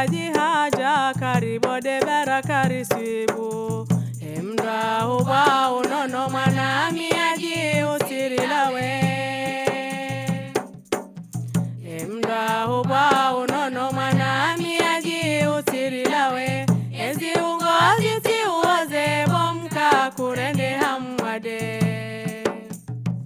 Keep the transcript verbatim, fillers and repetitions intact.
kaji haja karibo de bera karisibu. Emra uba unono manami aji